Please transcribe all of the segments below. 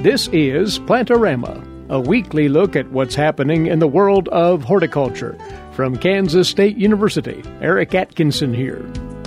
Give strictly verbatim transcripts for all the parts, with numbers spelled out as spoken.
This is Plantorama, a weekly look at what's happening in the world of horticulture. From Kansas State University, Eric Atkinson here.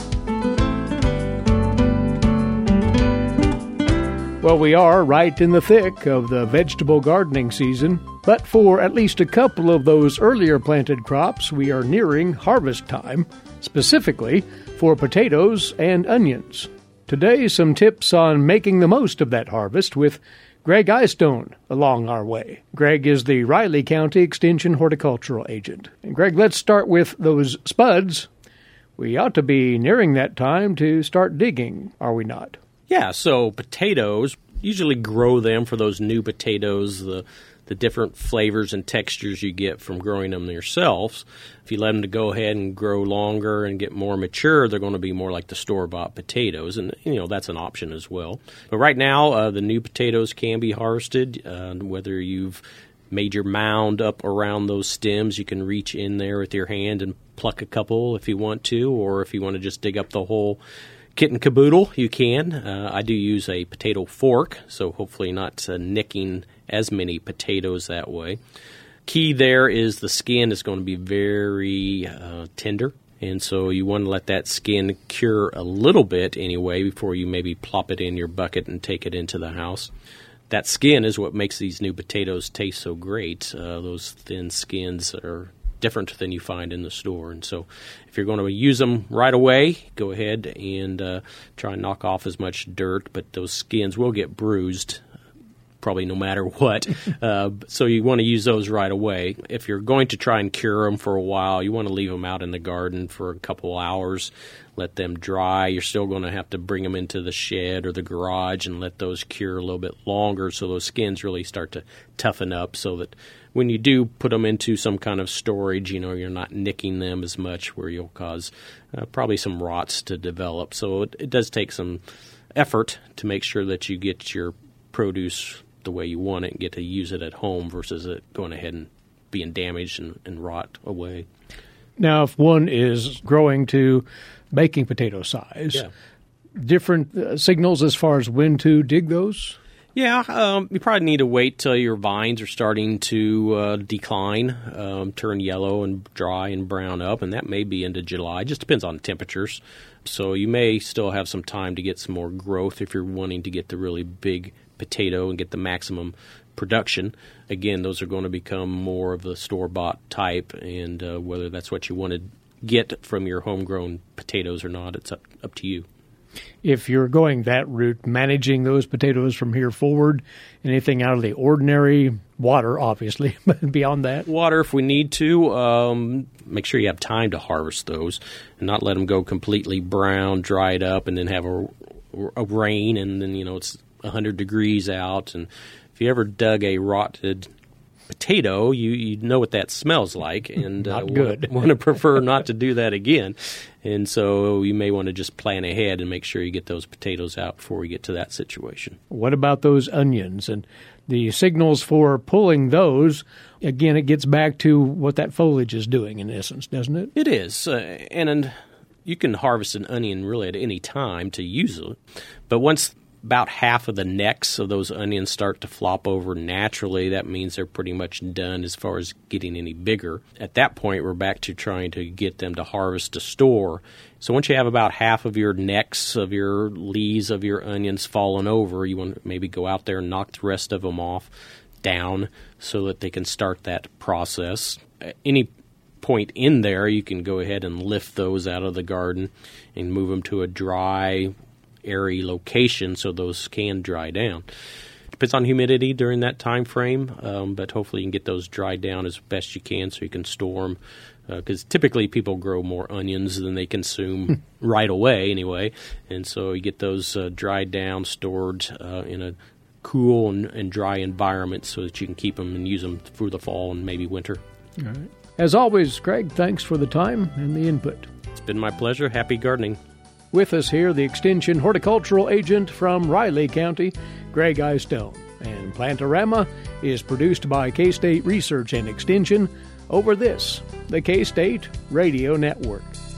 Well, we are right in the thick of the vegetable gardening season, but for at least a couple of those earlier planted crops, we are nearing harvest time, specifically for potatoes and onions. Today, some tips on making the most of that harvest with Greg Eyestone along our way. Greg is the Riley County Extension Horticultural Agent. And Greg, let's start with those spuds. We ought to be nearing that time to start digging, are we not? Yeah, so potatoes, usually grow them for those new potatoes, the the different flavors and textures you get from growing them yourselves. If you let them to go ahead and grow longer and get more mature, they're going to be more like the store-bought potatoes, and you know that's an option as well. But right now, uh, the new potatoes can be harvested. Uh, whether you've made your mound up around those stems, you can reach in there with your hand and pluck a couple if you want to, or if you want to just dig up the whole kit and caboodle, you can. Uh, I do use a potato fork, so hopefully not uh, nicking as many potatoes that way. Key there is the skin is going to be very uh, tender, and so you want to let that skin cure a little bit anyway before you maybe plop it in your bucket and take it into the house. That skin is what makes these new potatoes taste so great. Uh, those thin skins are different than you find in the store. And so if you're going to use them right away, go ahead and uh, try and knock off as much dirt, but those skins will get bruised probably no matter what. uh, so you want to use those right away. If you're going to try and cure them for a while, you want to leave them out in the garden for a couple hours, let them dry. You're still going to have to bring them into the shed or the garage and let those cure a little bit longer so those skins really start to toughen up so that when you do put them into some kind of storage, you know, you're not nicking them as much where you'll cause uh, probably some rots to develop. So it, it does take some effort to make sure that you get your produce the way you want it and get to use it at home versus it going ahead and being damaged and, and rot away. Now, if one is growing to baking potato size, yeah. different uh, signals as far as when to dig those? Yeah, um, you probably need to wait till your vines are starting to uh, decline, um, turn yellow and dry and brown up, and that may be into July. It just depends on temperatures. So you may still have some time to get some more growth if you're wanting to get the really big potato and get the maximum production. Again, those are going to become more of the store-bought type, and uh, whether that's what you want to get from your homegrown potatoes or not, it's up, up to you. If you're going that route, managing those potatoes from here forward, anything out of the ordinary? Water, obviously, but beyond that? Water if we need to. Um, make sure you have time to harvest those and not let them go completely brown, dried up, and then have a, a rain, and then, you know, it's one hundred degrees out. And if you ever dug a rotted potato, you, you know what that smells like, and not uh, good. want to prefer not to do that again. And so you may want to just plan ahead and make sure you get those potatoes out before we get to that situation. What about those onions and the signals for pulling those? Again, it gets back to what that foliage is doing in essence, doesn't it? It is, uh, and, and you can harvest an onion really at any time to use it, but once about half of the necks of those onions start to flop over naturally, that means they're pretty much done as far as getting any bigger. At that point, we're back to trying to get them to harvest to store. So once you have about half of your necks of your leaves of your onions fallen over, you want to maybe go out there and knock the rest of them off down so that they can start that process. At any point in there, you can go ahead and lift those out of the garden and move them to a dry, airy location so those can dry down. Depends on humidity during that time frame, um, but hopefully you can get those dried down as best you can so you can store them, because uh, typically people grow more onions than they consume right away anyway, and so you get those uh, dried down, stored uh, in a cool and, and dry environment so that you can keep them and use them through the fall and maybe winter. All right. As always, Greg, thanks for the time and the input. It's been my pleasure. Happy gardening. With us here, the Extension Horticultural Agent from Riley County, Greg Eyestone. And Plantorama is produced by K-State Research and Extension over this, the K-State Radio Network.